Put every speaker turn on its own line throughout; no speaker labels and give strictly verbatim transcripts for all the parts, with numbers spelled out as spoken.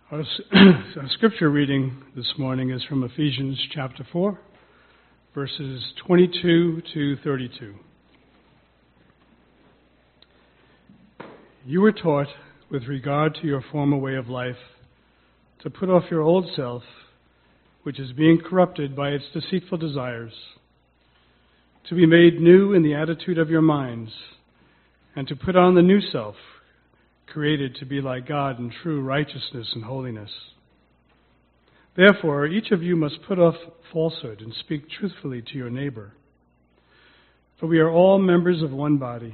Our scripture reading this morning is from Ephesians chapter four, verses twenty-two to thirty-two. You were taught, with regard to your former way of life, to put off your old self, which is being corrupted by its deceitful desires, to be made new in the attitude of your minds, and to put on the new self, created to be like God in true righteousness and holiness. Therefore, each of you must put off falsehood and speak truthfully to your neighbor. For we are all members of one body.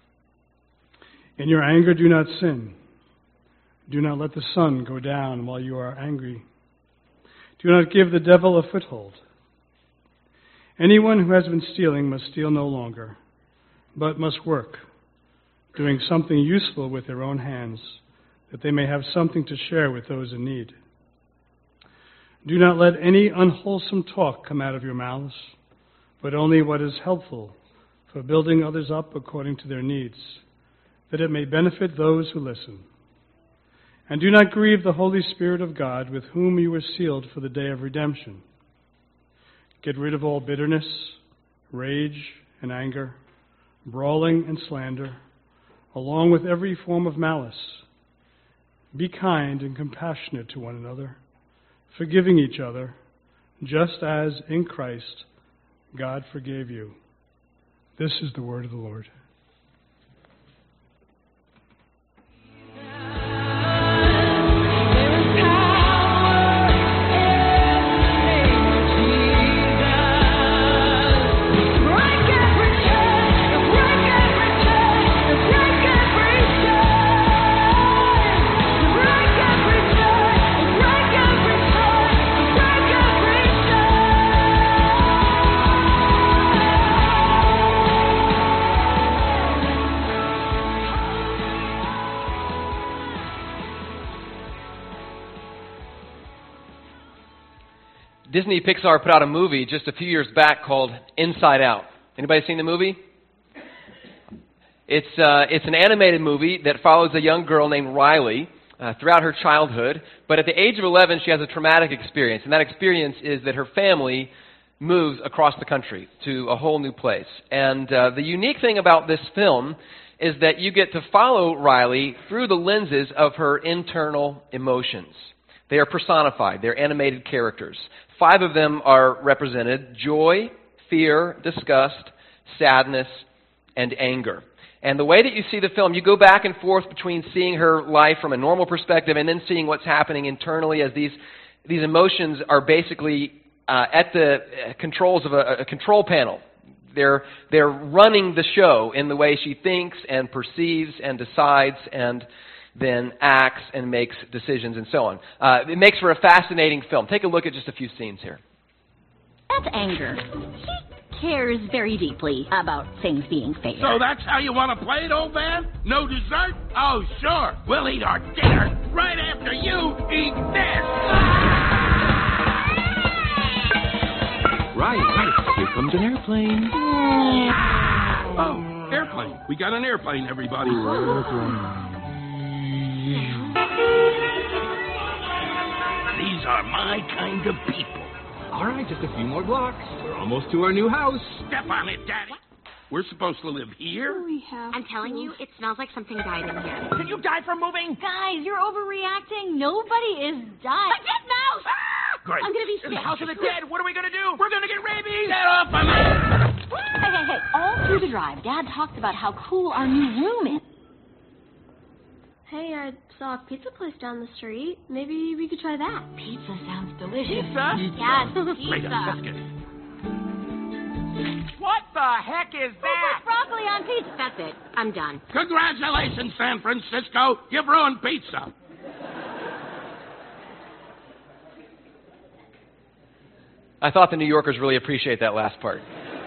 In your anger, do not sin. Do not let the sun go down while you are angry. Do not give the devil a foothold. Anyone who has been stealing must steal no longer, but must work, doing something useful with their own hands, that they may have something to share with those in need. Do not let any unwholesome talk come out of your mouths, but only what is helpful for building others up according to their needs, that it may benefit those who listen. And do not grieve the Holy Spirit of God, with whom you were sealed for the day of redemption. Get rid of all bitterness, rage, and anger, brawling and slander, along with every form of malice. Be kind and compassionate to one another, forgiving each other, just as in Christ God forgave you. This is the word of the Lord.
Disney Pixar put out a movie just a few years back called Inside Out. Anybody seen the movie? It's uh, it's an animated movie that follows a young girl named Riley uh, throughout her childhood. But at the age of eleven, she has a traumatic experience. And that experience is that her family moves across the country to a whole new place. And uh, the unique thing about this film is that you get to follow Riley through the lenses of her internal emotions. They are personified. They're animated characters. Five of them are represented: joy, fear, disgust, sadness, and anger. And the way that you see the film, you go back and forth between seeing her life from a normal perspective and then seeing what's happening internally as these these emotions are basically uh, at the controls of a, a control panel. They're, they're running the show in the way she thinks and perceives and decides and then acts and makes decisions and so on. Uh, it makes for a fascinating film. Take a look at just a few scenes here.
That's anger. He cares very deeply about things being fair.
So that's how you want to play it, old man? No dessert? Oh, sure. We'll eat our dinner right after you eat this.
Right, right. Here comes an airplane.
Oh, airplane. We got an airplane, everybody. These are my kind of people.
All right, just a few more blocks. We're almost to our new house.
Step on it, Daddy. We're supposed to live here?
We have
I'm telling
to.
you, it smells like something died in here.
Did you die from moving?
Guys, you're overreacting. Nobody is dying.
A dead mouse!
Ah, great.
I'm gonna be
In the
sick.
house of the dead. What are we going to do? We're going to get rabies. Get off of me!
Hey, hey, hey. All through the drive, Dad talked about how cool our new room is.
Hey, I saw a pizza place down the street. Maybe we could try that.
Pizza sounds delicious.
Pizza?
Yes,
Wait
pizza.
up, let's get it. What the heck is
Who put broccoli on pizza? That's it. I'm done.
Congratulations, San Francisco. You've ruined pizza.
I thought the New Yorkers really appreciate that last part.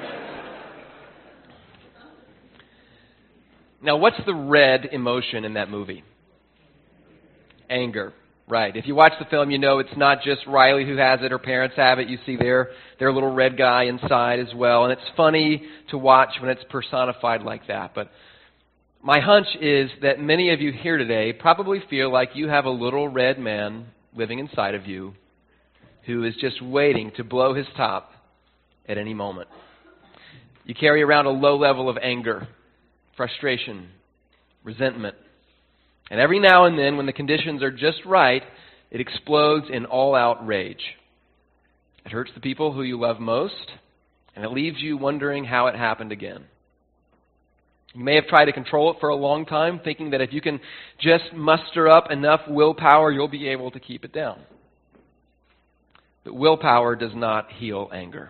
Now, what's the red emotion in that movie? Anger. Right. If you watch the film, you know it's not just Riley who has it. Her parents have it. You see their, their little red guy inside as well. And it's funny to watch when it's personified like that. But My hunch is that many of you here today probably feel like you have a little red man living inside of you who is just waiting to blow his top at any moment. You carry around a low level of anger, frustration, resentment. And every now and then, when the conditions are just right, it explodes in all-out rage. It hurts the people who you love most, and it leaves you wondering how it happened again. You may have tried to control it for a long time, thinking that if you can just muster up enough willpower, you'll be able to keep it down. But willpower does not heal anger.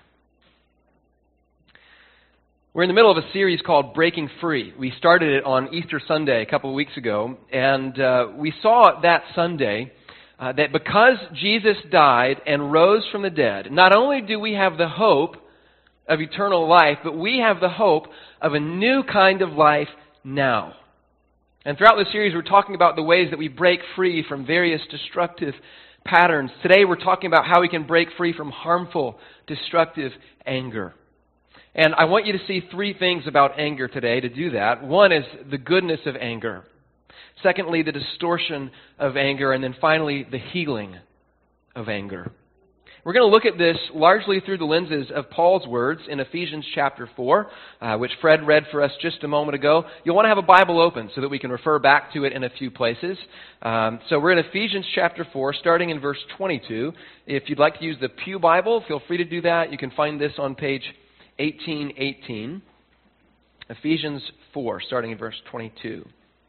We're in the middle of a series called Breaking Free. We started it on Easter Sunday a couple of weeks ago, and uh, we saw that Sunday uh, that because Jesus died and rose from the dead, not only do we have the hope of eternal life, but we have the hope of a new kind of life now. And throughout this series, we're talking about the ways that we break free from various destructive patterns. Today, we're talking about how we can break free from harmful, destructive anger. And I want you to see three things about anger today to do that. One is the goodness of anger. Secondly, the distortion of anger. And then finally, the healing of anger. We're going to look at this largely through the lenses of Paul's words in Ephesians chapter four, uh, which Fred read for us just a moment ago. You'll want to have a Bible open so that we can refer back to it in a few places. Um, so we're in Ephesians chapter four, starting in verse twenty-two. If you'd like to use the Pew Bible, feel free to do that. You can find this on page eighteen eighteen. Ephesians four, starting in verse twenty-two.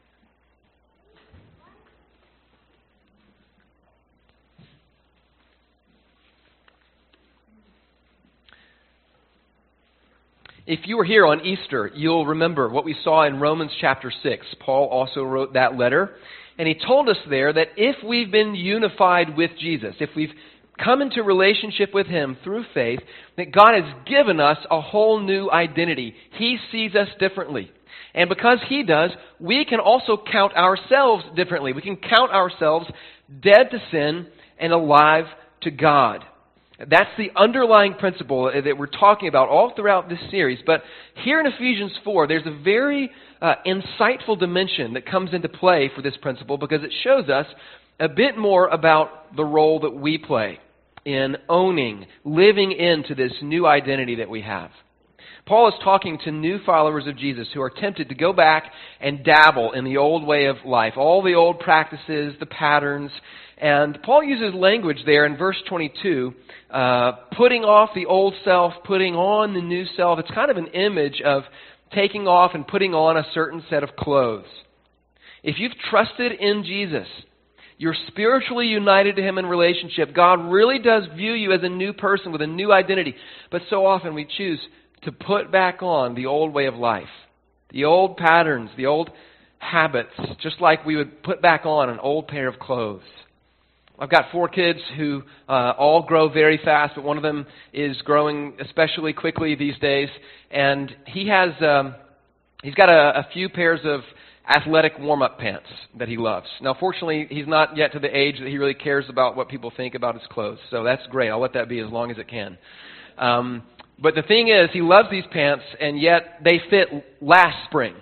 If you were here on Easter, you'll remember what we saw in Romans chapter six. Paul also wrote that letter, and he told us there that if we've been unified with Jesus, if we've come into relationship with Him through faith, that God has given us a whole new identity. He sees us differently. And because He does, we can also count ourselves differently. We can count ourselves dead to sin and alive to God. That's the underlying principle that we're talking about all throughout this series. But here in Ephesians four, there's a very uh, insightful dimension that comes into play for this principle because it shows us a bit more about the role that we play in owning, living into this new identity that we have. Paul is talking to new followers of Jesus who are tempted to go back and dabble in the old way of life, all the old practices, the patterns. And Paul uses language there in verse twenty-two, uh, putting off the old self, putting on the new self. It's kind of an image of taking off and putting on a certain set of clothes. If you've trusted in Jesus, you're spiritually united to Him in relationship. God really does view you as a new person with a new identity. But so often we choose to put back on the old way of life, the old patterns, the old habits, just like we would put back on an old pair of clothes. I've got four kids who uh, all grow very fast, but one of them is growing especially quickly these days. And he has, um, he's got a, a few pairs of athletic warm-up pants that he loves. Now, fortunately, he's not yet to the age that he really cares about what people think about his clothes. So that's great. I'll let that be as long as it can. Um, but the thing is, he loves these pants, and yet they fit last spring.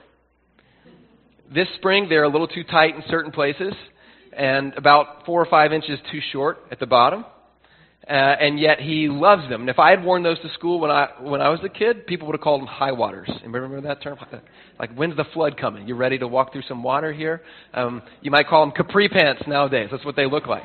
This spring, they're a little too tight in certain places, and about four or five inches too short at the bottom. Uh, and yet he loves them. And if I had worn those to school when I when I was a kid, people would have called them high waters. Anybody remember that term? Like, when's the flood coming? You ready to walk through some water here? Um, you might call them capri pants nowadays. That's what they look like.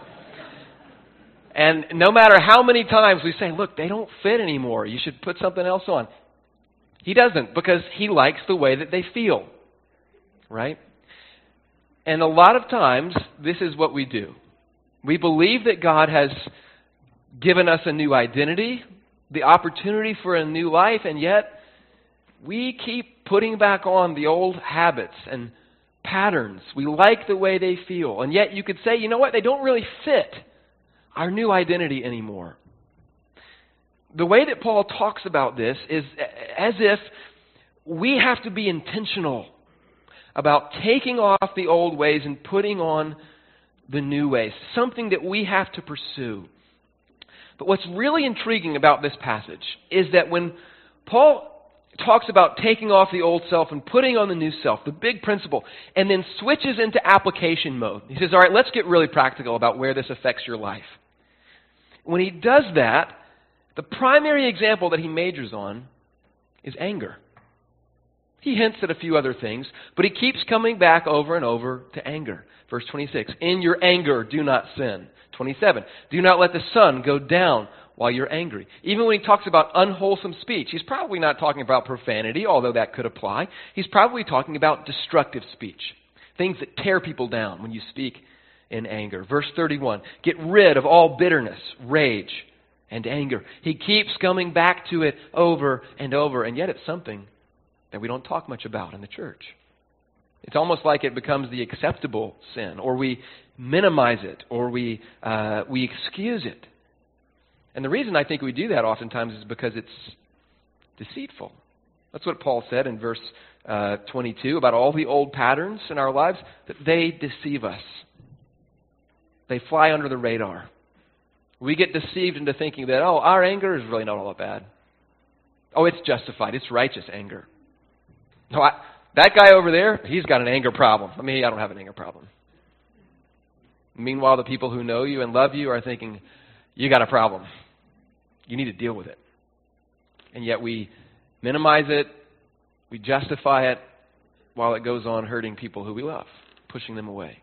And no matter how many times we say, look, they don't fit anymore. You should put something else on. He doesn't, because he likes the way that they feel. Right? And a lot of times, this is what we do. We believe that God has given us a new identity, the opportunity for a new life, and yet we keep putting back on the old habits and patterns. We like the way they feel, and yet you could say, you know what, they don't really fit our new identity anymore. The way that Paul talks about this is as if we have to be intentional about taking off the old ways and putting on the new ways, something that we have to pursue. But what's really intriguing about this passage is that when Paul It talks about taking off the old self and putting on the new self, the big principle, and then switches into application mode. He says, all right, let's get really practical about where this affects your life. When he does that, the primary example that he majors on is anger. He hints at a few other things, but he keeps coming back over and over to anger. Verse twenty-six, in your anger, do not sin. twenty-seven, do not let the sun go down while you're angry. Even when he talks about unwholesome speech, he's probably not talking about profanity, although that could apply. He's probably talking about destructive speech, things that tear people down when you speak in anger. Verse thirty-one, get rid of all bitterness, rage, and anger. He keeps coming back to it over and over, and yet it's something that we don't talk much about in the church. It's almost like it becomes the acceptable sin, or we minimize it, or we uh, we excuse it. And the reason I think we do that oftentimes is because it's deceitful. That's what Paul said in verse uh, twenty-two about all the old patterns in our lives, that they deceive us. They fly under the radar. We get deceived into thinking that, oh, our anger is really not all that bad. Oh, it's justified. It's righteous anger. No, I, that guy over there, he's got an anger problem. I mean, I don't have an anger problem. Meanwhile, the people who know you and love you are thinking, you got a problem. You need to deal with it. And yet we minimize it, we justify it, while it goes on hurting people who we love, pushing them away.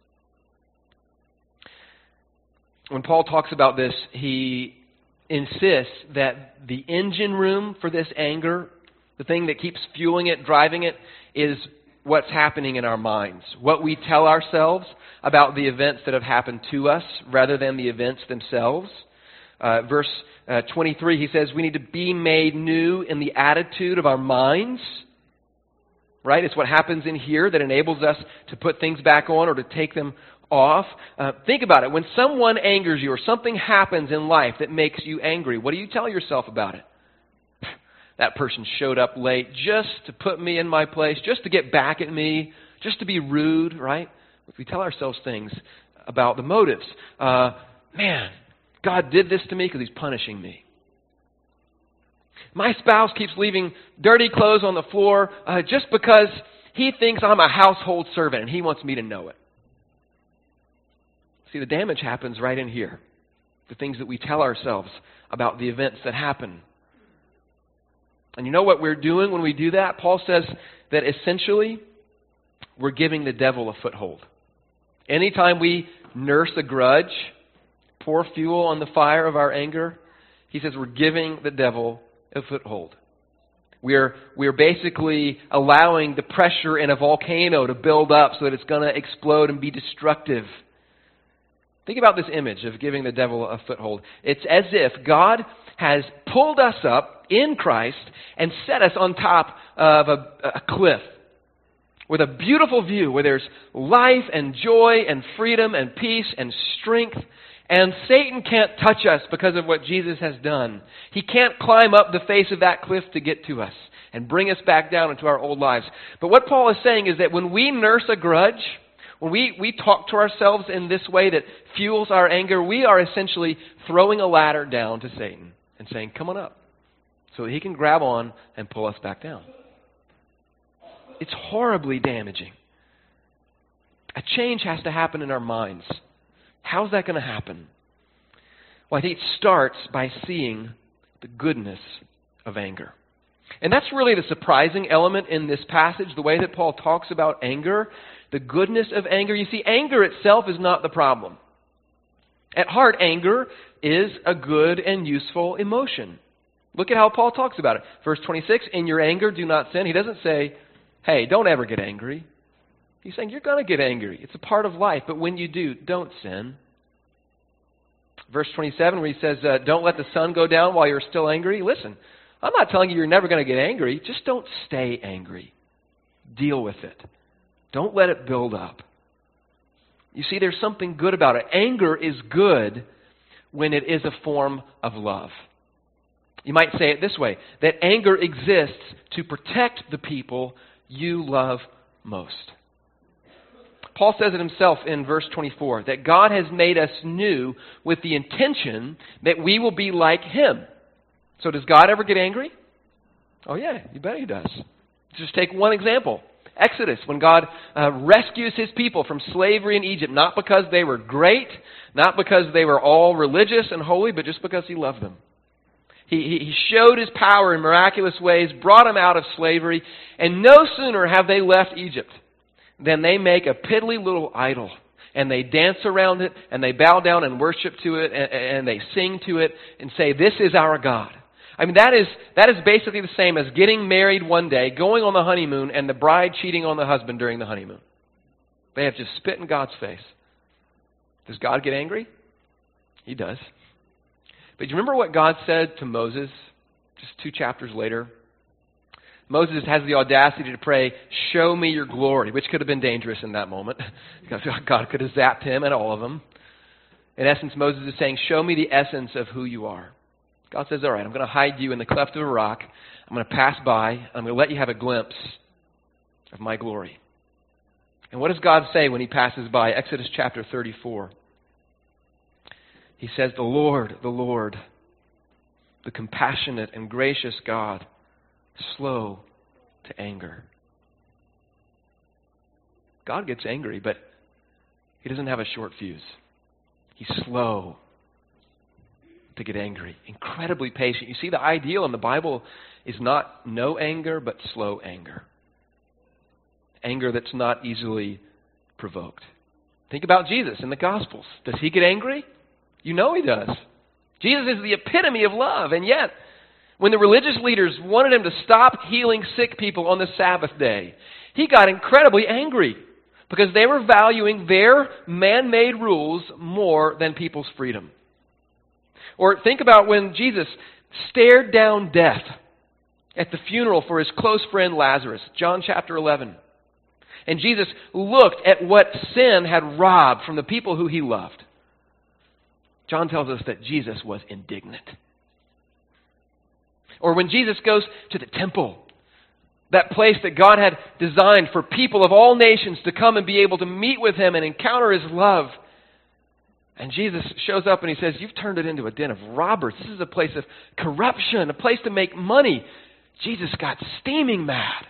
When Paul talks about this, he insists that the engine room for this anger, the thing that keeps fueling it, driving it, is what's happening in our minds. What we tell ourselves about the events that have happened to us rather than the events themselves. Uh, verse uh, twenty-three, he says we need to be made new in the attitude of our minds. Right? It's what happens in here that enables us to put things back on or to take them off. Uh, think about it. When someone angers you or something happens in life that makes you angry, what do you tell yourself about it? That person showed up late just to put me in my place, just to get back at me, just to be rude, right? We tell ourselves things about the motives. Uh, man, God did this to me because He's punishing me. My spouse keeps leaving dirty clothes on the floor uh, just because he thinks I'm a household servant and he wants me to know it. See, the damage happens right in here. The things that we tell ourselves about the events that happen. And you know what we're doing when we do that? Paul says that essentially we're giving the devil a foothold. Anytime we nurse a grudge, pour fuel on the fire of our anger, he says we're giving the devil a foothold. We're, we're basically allowing the pressure in a volcano to build up so that it's going to explode and be destructive. Think about this image of giving the devil a foothold. It's as if God has pulled us up in Christ and set us on top of a, a cliff with a beautiful view where there's life and joy and freedom and peace and strength. And Satan can't touch us because of what Jesus has done. He can't climb up the face of that cliff to get to us and bring us back down into our old lives. But what Paul is saying is that when we nurse a grudge, when we, we talk to ourselves in this way that fuels our anger, we are essentially throwing a ladder down to Satan and saying, come on up, so that he can grab on and pull us back down. It's horribly damaging. A change has to happen in our minds. How's that going to happen? Well, I think it starts by seeing the goodness of anger. And that's really the surprising element in this passage, the way that Paul talks about anger, the goodness of anger. You see, anger itself is not the problem. At heart, anger is a good and useful emotion. Look at how Paul talks about it. Verse twenty-six, in your anger, do not sin. He doesn't say, hey, don't ever get angry. He's saying you're going to get angry. It's a part of life, but when you do, don't sin. Verse twenty-seven, where he says, uh, don't let the sun go down while you're still angry. Listen, I'm not telling you you're never going to get angry. Just don't stay angry. Deal with it. Don't let it build up. You see, there's something good about it. Anger is good when it is a form of love. You might say it this way, that anger exists to protect the people you love most. Paul says it himself in verse twenty-four, that God has made us new with the intention that we will be like Him. So does God ever get angry? Oh yeah, you bet he does. Just take one example. Exodus, when God uh, rescues his people from slavery in Egypt, not because they were great, not because they were all religious and holy, but just because he loved them. He, he, he showed his power in miraculous ways, brought them out of slavery, and no sooner have they left Egypt than they make a piddly little idol, and they dance around it, and they bow down and worship to it, and, and they sing to it, and say, "This is our God." I mean, that is that is basically the same as getting married one day, going on the honeymoon, and the bride cheating on the husband during the honeymoon. They have just spit in God's face. Does God get angry? He does. But do you remember what God said to Moses just two chapters later? Moses has the audacity to pray, "Show me your glory," which could have been dangerous in that moment. God could have zapped him and all of them. In essence, Moses is saying, "Show me the essence of who you are." God says, "All right, I'm going to hide you in the cleft of a rock. I'm going to pass by. I'm going to let you have a glimpse of my glory." And what does God say when he passes by? Exodus chapter thirty-four. He says, "The Lord, the Lord, the compassionate and gracious God, slow to anger." God gets angry, but he doesn't have a short fuse. He's slow to get angry, incredibly patient. You see, the ideal in the Bible is not no anger, but slow anger. Anger that's not easily provoked. Think about Jesus in the Gospels. Does he get angry? You know he does. Jesus is the epitome of love, and yet, when the religious leaders wanted him to stop healing sick people on the Sabbath day, he got incredibly angry because they were valuing their man-made rules more than people's freedom. Or think about when Jesus stared down death at the funeral for his close friend Lazarus, John chapter eleven. And Jesus looked at what sin had robbed from the people who he loved. John tells us that Jesus was indignant. Or when Jesus goes to the temple, that place that God had designed for people of all nations to come and be able to meet with him and encounter his love. And Jesus shows up and he says, "You've turned it into a den of robbers. This is a place of corruption, a place to make money." Jesus got steaming mad.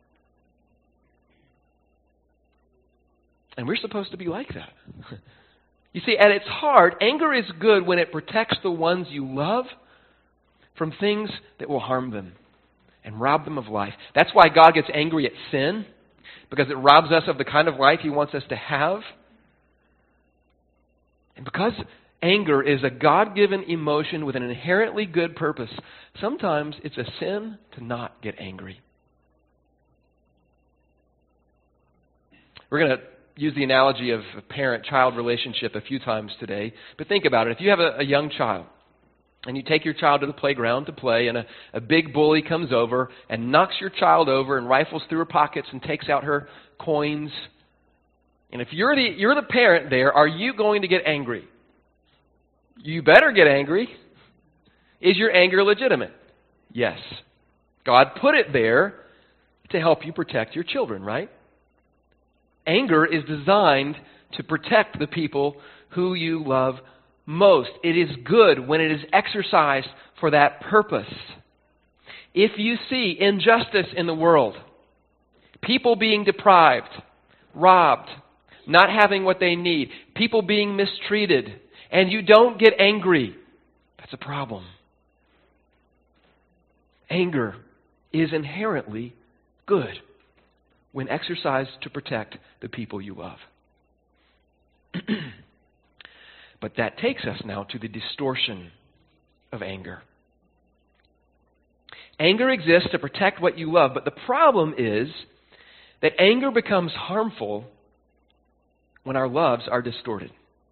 And we're supposed to be like that. You see, at its heart, anger is good when it protects the ones you love from things that will harm them and rob them of life. That's why God gets angry at sin, because it robs us of the kind of life he wants us to have. And because anger is a God-given emotion with an inherently good purpose, sometimes it's a sin to not get angry. We're going to use the analogy of a parent-child relationship a few times today, but think about it. If you have a, a young child, and you take your child to the playground to play, and a, a big bully comes over and knocks your child over and rifles through her pockets and takes out her coins. And if you're the you're the parent there, are you going to get angry? You better get angry. Is your anger legitimate? Yes. God put it there to help you protect your children, right? Anger is designed to protect the people who you love most. It is good when it is exercised for that purpose. If you see injustice in the world, people being deprived, robbed, not having what they need, people being mistreated, and you don't get angry, that's a problem. Anger is inherently good when exercised to protect the people you love. But that takes us now to the distortion of anger. Anger exists to protect what you love, but the problem is that anger becomes harmful when our loves are distorted.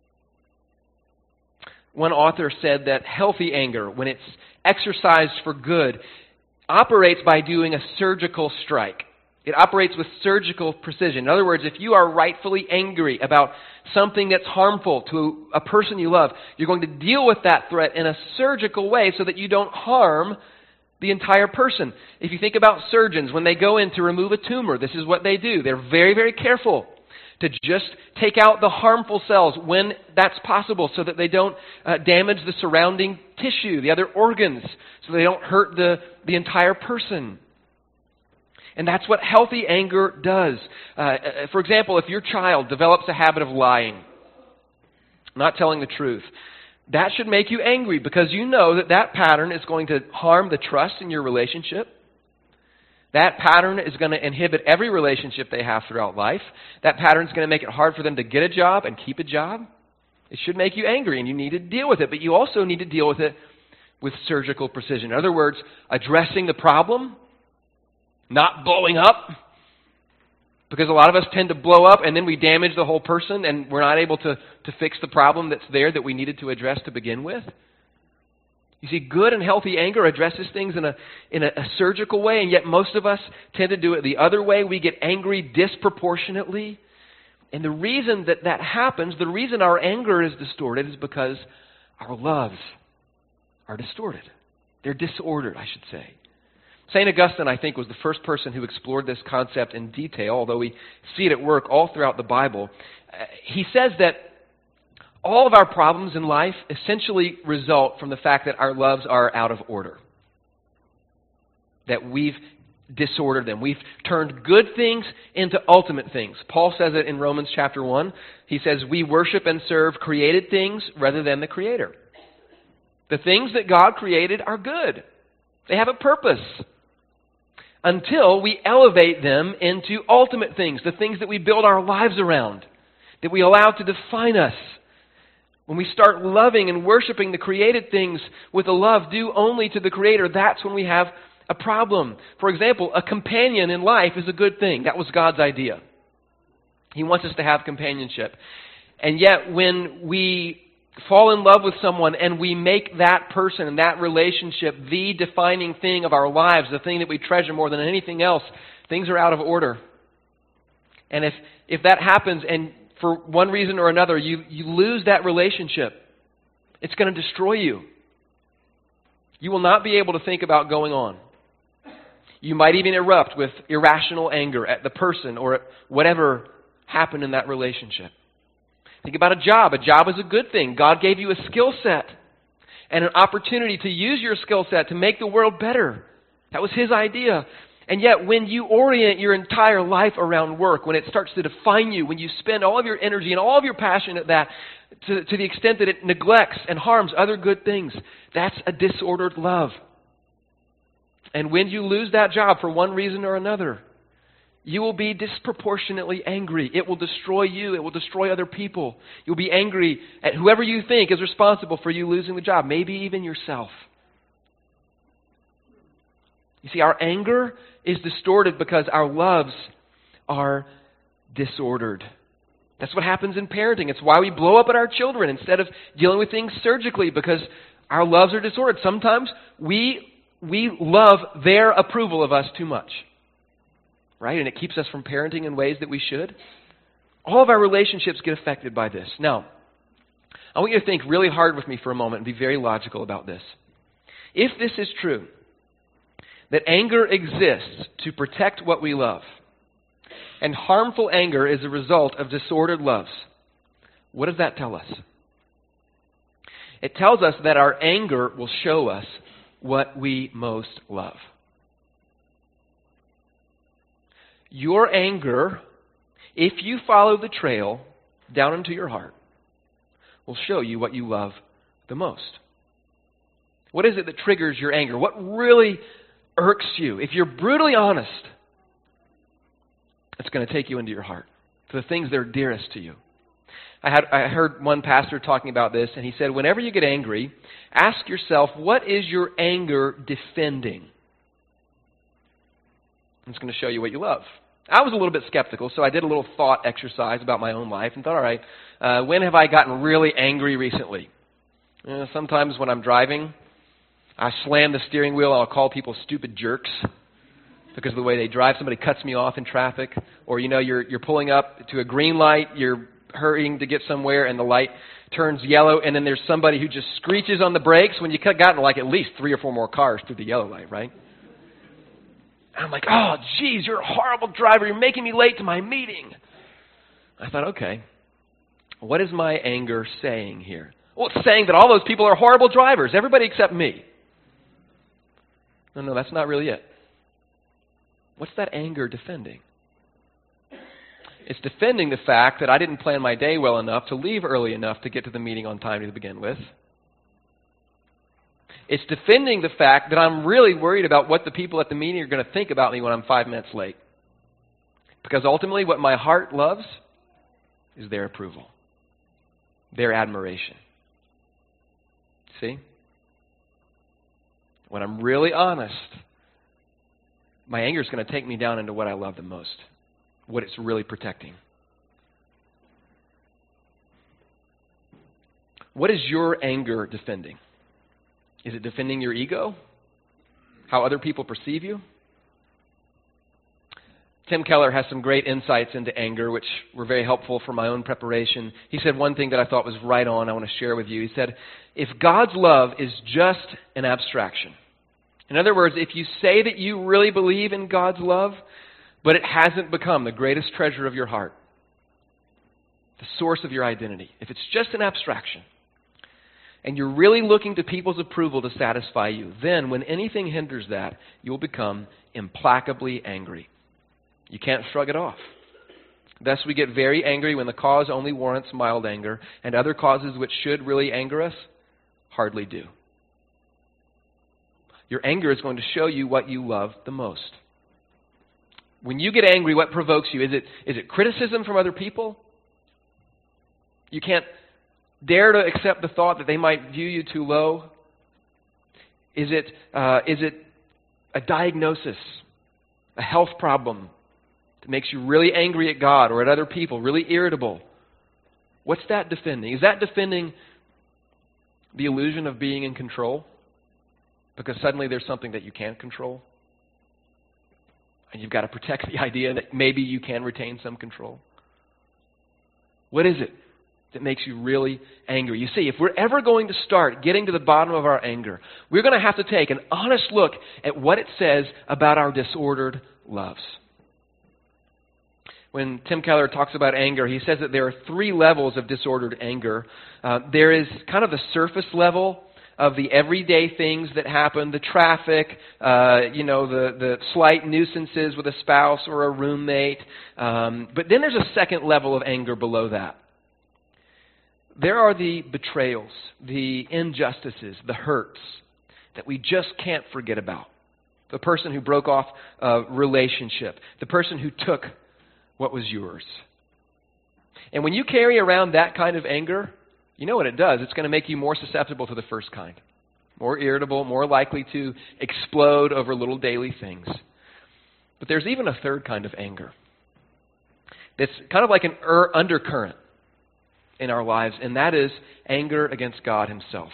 One author said that healthy anger, when it's exercised for good, operates by doing a surgical strike. It operates with surgical precision. In other words, if you are rightfully angry about something that's harmful to a person you love, you're going to deal with that threat in a surgical way so that you don't harm the entire person. If you think about surgeons, when they go in to remove a tumor, this is what they do. They're very, very careful to just take out the harmful cells when that's possible so that they don't uh, damage the surrounding tissue, the other organs, so they don't hurt the, the entire person. And that's what healthy anger does. Uh, for example, if your child develops a habit of lying, not telling the truth, that should make you angry because you know that that pattern is going to harm the trust in your relationship. That pattern is going to inhibit every relationship they have throughout life. That pattern is going to make it hard for them to get a job and keep a job. It should make you angry, and you need to deal with it. But you also need to deal with it with surgical precision. In other words, addressing the problem, not blowing up. Because a lot of us tend to blow up, and then we damage the whole person, and we're not able to, to fix the problem that's there that we needed to address to begin with. You see, good and healthy anger addresses things in a in a, a surgical way, and yet most of us tend to do it the other way. We get angry disproportionately. And the reason that that happens, the reason our anger is distorted is because our loves are distorted. They're disordered, I should say. Saint Augustine, I think, was the first person who explored this concept in detail, although we see it at work all throughout the Bible. Uh, he says that all of our problems in life essentially result from the fact that our loves are out of order. That we've disordered them. We've turned good things into ultimate things. Paul says it in Romans chapter one. He says, we worship and serve created things rather than the Creator. The things that God created are good. They have a purpose. Until we elevate them into ultimate things, the things that we build our lives around, that we allow to define us. When we start loving and worshiping the created things with a love due only to the Creator, that's when we have a problem. For example, a companion in life is a good thing. That was God's idea. He wants us to have companionship. And yet when we fall in love with someone and we make that person and that relationship the defining thing of our lives, the thing that we treasure more than anything else, things are out of order. And if, if that happens and for one reason or another, you, you lose that relationship, it's going to destroy you. You will not be able to think about going on. You might even erupt with irrational anger at the person or at whatever happened in that relationship. Think about a job. A job is a good thing. God gave you a skill set and an opportunity to use your skill set to make the world better. That was His idea. And yet, when you orient your entire life around work, when it starts to define you, when you spend all of your energy and all of your passion at that, to, to the extent that it neglects and harms other good things, that's a disordered love. And when you lose that job for one reason or another, you will be disproportionately angry. It will destroy you. It will destroy other people. You'll be angry at whoever you think is responsible for you losing the job, maybe even yourself. You see, our anger is distorted because our loves are disordered. That's what happens in parenting. It's why we blow up at our children instead of dealing with things surgically, because our loves are disordered. Sometimes we we love their approval of us too much. Right? And it keeps us from parenting in ways that we should. All of our relationships get affected by this. Now, I want you to think really hard with me for a moment and be very logical about this. If this is true, that anger exists to protect what we love, and harmful anger is a result of disordered loves, what does that tell us? It tells us that our anger will show us what we most love. Your anger, if you follow the trail down into your heart, will show you what you love the most. What is it that triggers your anger? What really irks you? If you're brutally honest, it's going to take you into your heart, to the things that are dearest to you. I had I heard one pastor talking about this, and he said, whenever you get angry, ask yourself, what is your anger defending? It's going to show you what you love. I was a little bit skeptical, so I did a little thought exercise about my own life and thought, all right, uh, when have I gotten really angry recently? You know, sometimes when I'm driving, I slam the steering wheel and I'll call people stupid jerks because of the way they drive. Somebody cuts me off in traffic. Or, you know, you're you're pulling up to a green light, you're hurrying to get somewhere, and the light turns yellow, and then there's somebody who just screeches on the brakes when you could have gotten like at least three or four more cars through the yellow light, right? And I'm like, oh, geez, you're a horrible driver. You're making me late to my meeting. I thought, okay, what is my anger saying here? Well, it's saying that all those people are horrible drivers, everybody except me. No, no, that's not really it. What's that anger defending? It's defending the fact that I didn't plan my day well enough to leave early enough to get to the meeting on time to begin with. It's defending the fact that I'm really worried about what the people at the meeting are going to think about me when I'm five minutes late. Because ultimately what my heart loves is their approval, their admiration. See? When I'm really honest, my anger is going to take me down into what I love the most, what it's really protecting. What is your anger defending? Is it defending your ego? How other people perceive you? Tim Keller has some great insights into anger, which were very helpful for my own preparation. He said one thing that I thought was right on, I want to share with you. He said, if God's love is just an abstraction, in other words, if you say that you really believe in God's love, but it hasn't become the greatest treasure of your heart, the source of your identity, if it's just an abstraction, and you're really looking to people's approval to satisfy you, then when anything hinders that, you'll become implacably angry. You can't shrug it off. Thus, we get very angry when the cause only warrants mild anger, and other causes which should really anger us hardly do. Your anger is going to show you what you love the most. When you get angry, what provokes you? Is it, is it criticism from other people? You can't dare to accept the thought that they might view you too low? Is it, uh, is it a diagnosis, a health problem that makes you really angry at God or at other people, really irritable? What's that defending? Is that defending the illusion of being in control? Because suddenly there's something that you can't control. And you've got to protect the idea that maybe you can retain some control. What is it that makes you really angry? You see, if we're ever going to start getting to the bottom of our anger, we're going to have to take an honest look at what it says about our disordered loves. When Tim Keller talks about anger, he says that there are three levels of disordered anger. Uh, there is kind of the surface level of the everyday things that happen, the traffic, uh, you know, the, the slight nuisances with a spouse or a roommate. Um, but then there's a second level of anger below that. There are the betrayals, the injustices, the hurts that we just can't forget about. The person who broke off a relationship, the person who took what was yours. And when you carry around that kind of anger, you know what it does? It's going to make you more susceptible to the first kind. More irritable, more likely to explode over little daily things. But there's even a third kind of anger. That's kind of like an er- undercurrent in our lives, and that is anger against God Himself.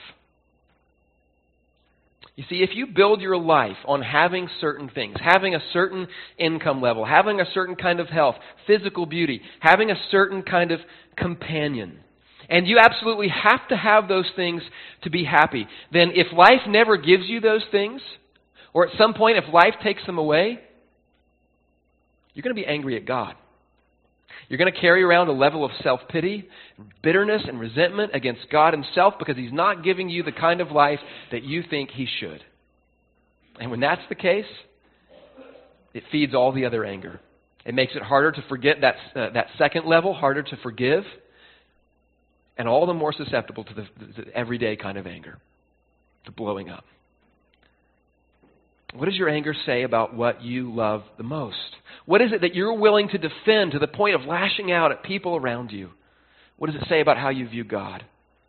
You see, if you build your life on having certain things, having a certain income level, having a certain kind of health, physical beauty, having a certain kind of companion, and you absolutely have to have those things to be happy, then if life never gives you those things, or at some point if life takes them away, you're going to be angry at God. You're going to carry around a level of self-pity, bitterness, and resentment against God Himself because He's not giving you the kind of life that you think He should. And when that's the case, it feeds all the other anger. It makes it harder to forget that, uh, that second level, harder to forgive, and all the more susceptible to the, the everyday kind of anger, to blowing up. What does your anger say about what you love the most? What is it that you're willing to defend to the point of lashing out at people around you? What does it say about how you view God?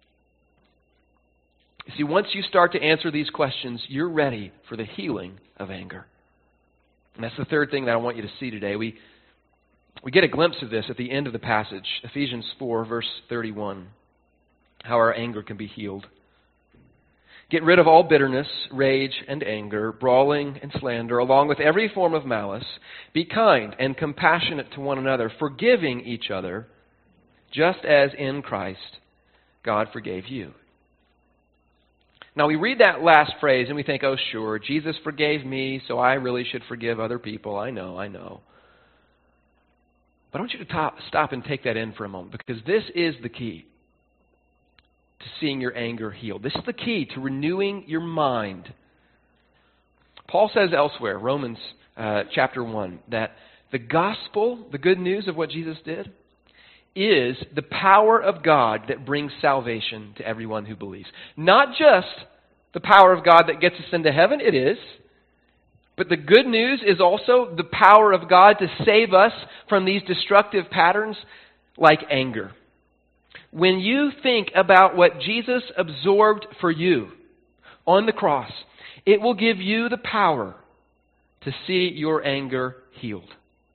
You see, once you start to answer these questions, you're ready for the healing of anger. And that's the third thing that I want you to see today. We, we get a glimpse of this at the end of the passage, Ephesians four, verse thirty-one, how our anger can be healed. Get rid of all bitterness, rage, and anger, brawling and slander, along with every form of malice. Be kind and compassionate to one another, forgiving each other, just as in Christ God forgave you. Now we read that last phrase and we think, oh sure, Jesus forgave me, so I really should forgive other people. I know, I know. But I want you to top, stop and take that in for a moment, because this is the key to seeing your anger healed. This is the key to renewing your mind. Paul says elsewhere, Romans uh, chapter one, that the gospel, the good news of what Jesus did, is the power of God that brings salvation to everyone who believes. Not just the power of God that gets us into heaven, it is. But the good news is also the power of God to save us from these destructive patterns like anger. When you think about what Jesus absorbed for you on the cross, it will give you the power to see your anger healed.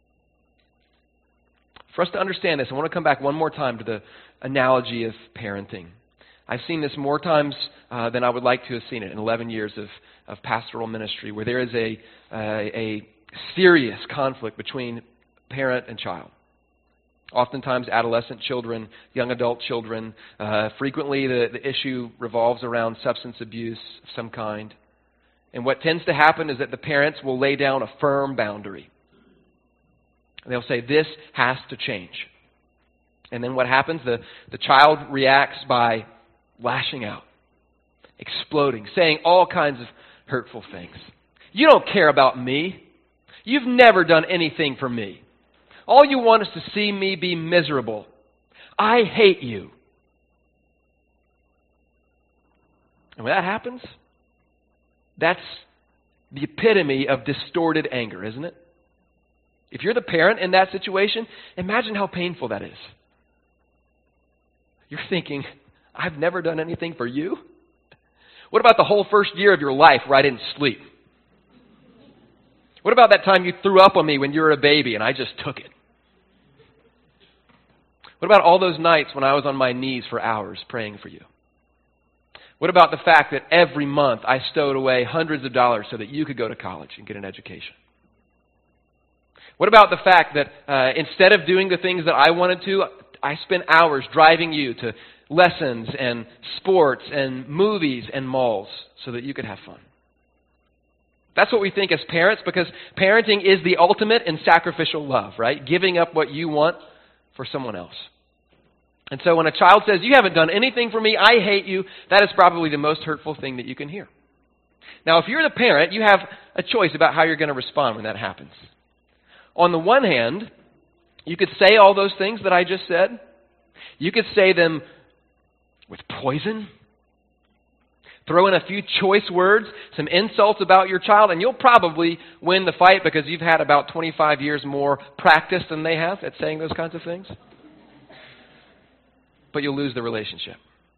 For us to understand this, I want to come back one more time to the analogy of parenting. I've seen this more times uh, than I would like to have seen it in eleven years of, of pastoral ministry, where there is a, uh, a serious conflict between parent and child. Oftentimes adolescent children, young adult children. Uh, frequently the, the issue revolves around substance abuse of some kind. And what tends to happen is that the parents will lay down a firm boundary. They'll say, this has to change. And then what happens? The, the child reacts by lashing out, exploding, saying all kinds of hurtful things. You don't care about me. You've never done anything for me. All you want is to see me be miserable. I hate you. And when that happens, that's the epitome of distorted anger, isn't it? If you're the parent in that situation, imagine how painful that is. You're thinking, I've never done anything for you? What about the whole first year of your life where I didn't sleep? What about that time you threw up on me when you were a baby and I just took it? What about all those nights when I was on my knees for hours praying for you? What about the fact that every month I stowed away hundreds of dollars so that you could go to college and get an education? What about the fact that uh, instead of doing the things that I wanted to, I spent hours driving you to lessons and sports and movies and malls so that you could have fun? That's what we think as parents, because parenting is the ultimate in sacrificial love, right? Giving up what you want for someone else. And so when a child says, you haven't done anything for me, I hate you, that is probably the most hurtful thing that you can hear. Now, if you're the parent, you have a choice about how you're going to respond when that happens. On the one hand, you could say all those things that I just said. You could say them with poison. Throw in a few choice words, some insults about your child, and you'll probably win the fight because you've had about twenty-five years more practice than they have at saying those kinds of things. But you'll lose the relationship.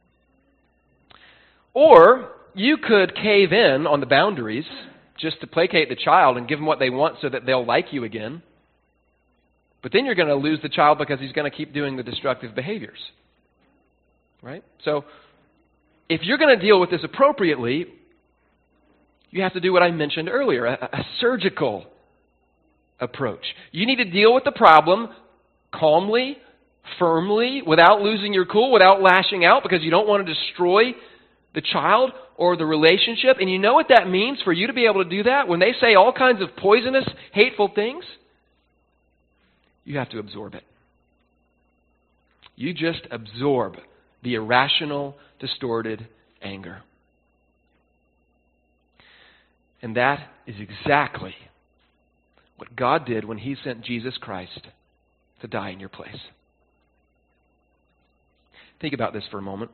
Or you could cave in on the boundaries just to placate the child and give them what they want so that they'll like you again. But then you're going to lose the child because he's going to keep doing the destructive behaviors. Right? So if you're going to deal with this appropriately, you have to do what I mentioned earlier, a, a surgical approach. You need to deal with the problem calmly, firmly, without losing your cool, without lashing out, because you don't want to destroy the child or the relationship. And you know what that means for you to be able to do that? When they say all kinds of poisonous, hateful things, you have to absorb it. You just absorb the irrational, distorted anger. And that is exactly what God did when He sent Jesus Christ to die in your place. Think about this for a moment.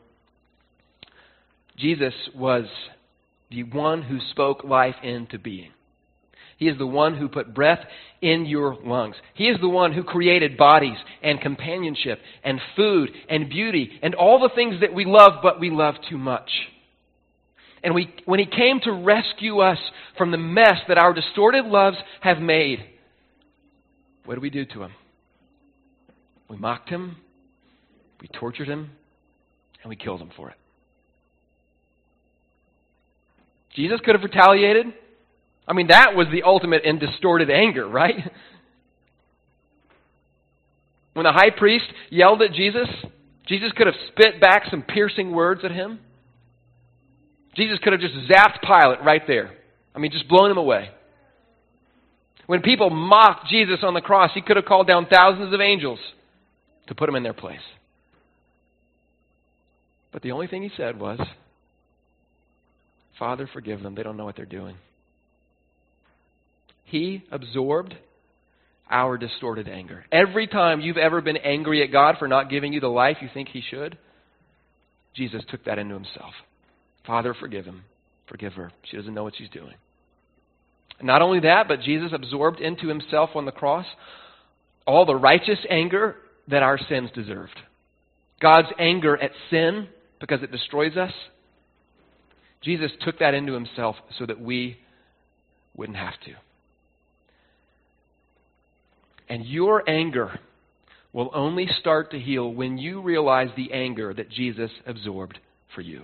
Jesus was the one who spoke life into being. He is the one who put breath in your lungs. He is the one who created bodies and companionship and food and beauty and all the things that we love, but we love too much. And we, when He came to rescue us from the mess that our distorted loves have made, what did we do to Him? We mocked Him, we tortured Him, and we killed Him for it. Jesus could have retaliated. I mean, that was the ultimate in distorted anger, right? When the high priest yelled at Jesus, Jesus could have spit back some piercing words at Him. Jesus could have just zapped Pilate right there. I mean, just blown him away. When people mocked Jesus on the cross, he could have called down thousands of angels to put them in their place. But the only thing he said was, Father, forgive them. They don't know what they're doing. He absorbed our distorted anger. Every time you've ever been angry at God for not giving you the life you think he should, Jesus took that into himself. Father, forgive him. Forgive her. She doesn't know what she's doing. Not only that, but Jesus absorbed into himself on the cross all the righteous anger that our sins deserved. God's anger at sin, because it destroys us. Jesus took that into himself so that we wouldn't have to. And your anger will only start to heal when you realize the anger that Jesus absorbed for you.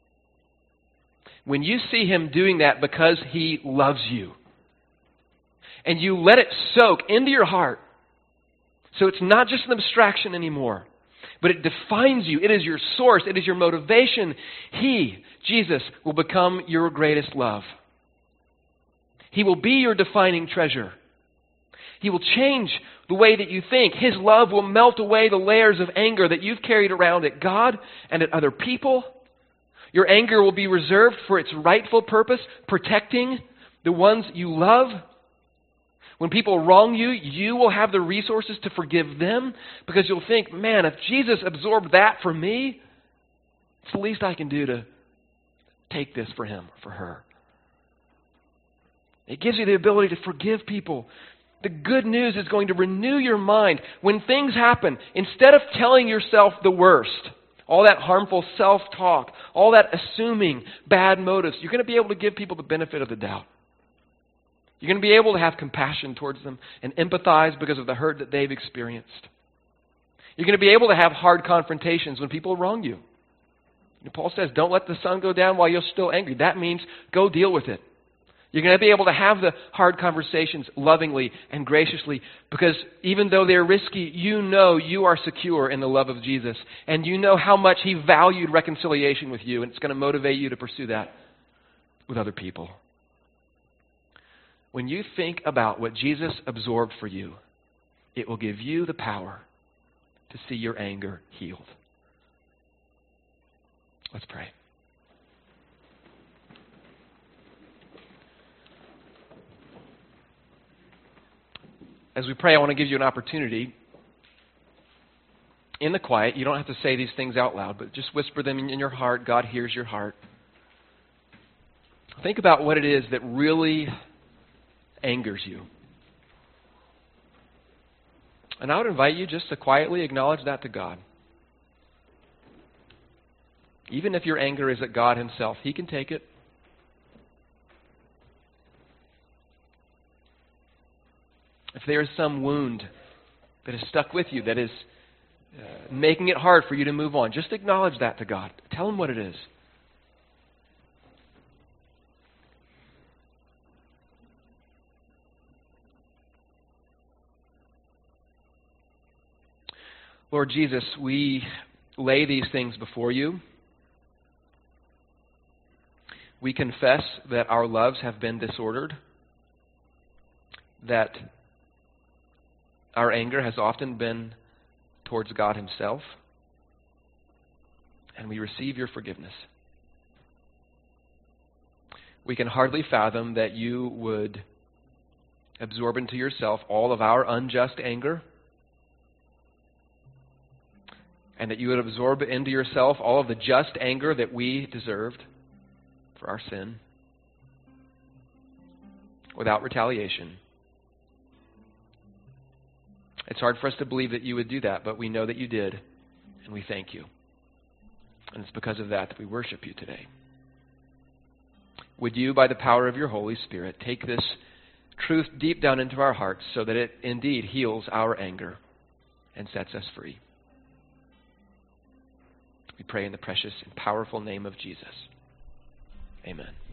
When you see him doing that because he loves you, and you let it soak into your heart, so it's not just an abstraction anymore, but it defines you. It is your source. It is your motivation. He, Jesus, will become your greatest love. He will be your defining treasure. He will change the way that you think. His love will melt away the layers of anger that you've carried around at God and at other people. Your anger will be reserved for its rightful purpose, protecting the ones you love. When people wrong you, you will have the resources to forgive them because you'll think, man, if Jesus absorbed that for me, it's the least I can do to take this for him, for her. It gives you the ability to forgive people. The good news is going to renew your mind. When things happen, instead of telling yourself the worst, all that harmful self-talk, all that assuming bad motives, you're going to be able to give people the benefit of the doubt. You're going to be able to have compassion towards them and empathize because of the hurt that they've experienced. You're going to be able to have hard confrontations when people wrong you. And Paul says, don't let the sun go down while you're still angry. That means go deal with it. You're going to be able to have the hard conversations lovingly and graciously because even though they're risky, you know you are secure in the love of Jesus. And you know how much he valued reconciliation with you, and it's going to motivate you to pursue that with other people. When you think about what Jesus absorbed for you, it will give you the power to see your anger healed. Let's pray. As we pray, I want to give you an opportunity in the quiet. You don't have to say these things out loud, but just whisper them in your heart. God hears your heart. Think about what it is that really angers you. And I would invite you just to quietly acknowledge that to God. Even if your anger is at God himself, he can take it. If there is some wound that is stuck with you, that is uh, making it hard for you to move on, just acknowledge that to God. Tell him what it is. Lord Jesus, we lay these things before you. We confess that our loves have been disordered, that our anger has often been towards God himself, and we receive your forgiveness. We can hardly fathom that you would absorb into yourself all of our unjust anger, and that you would absorb into yourself all of the just anger that we deserved for our sin without retaliation. It's hard for us to believe that you would do that, but we know that you did, and we thank you. And it's because of that that we worship you today. Would you, by the power of your Holy Spirit, take this truth deep down into our hearts so that it indeed heals our anger and sets us free? We pray in the precious and powerful name of Jesus. Amen.